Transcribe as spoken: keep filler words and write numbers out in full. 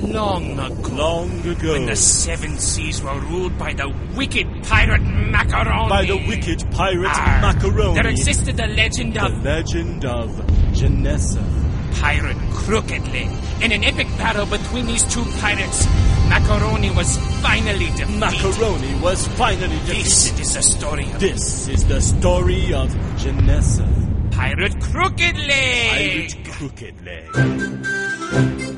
long ago. Long ago. When the seven seas were ruled by the wicked pirate Macaroni. By the wicked pirate Arr, Macaroni. There existed the legend The of... legend of Janessa. Pirate Crooked Leg. In an epic battle between these two pirates, Macaroni was finally defeated. Macaroni was finally defeated. This is the story of... This is the story of Janessa. Pirate Crooked Leg. Pirate Crooked Leg.